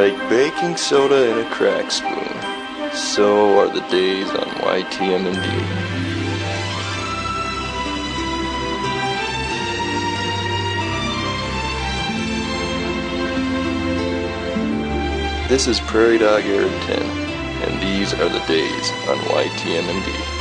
Like baking soda in a crack spoon, so are the days on YTMND. This is Prairie Dog Eric 10, and these are the days on YTMND.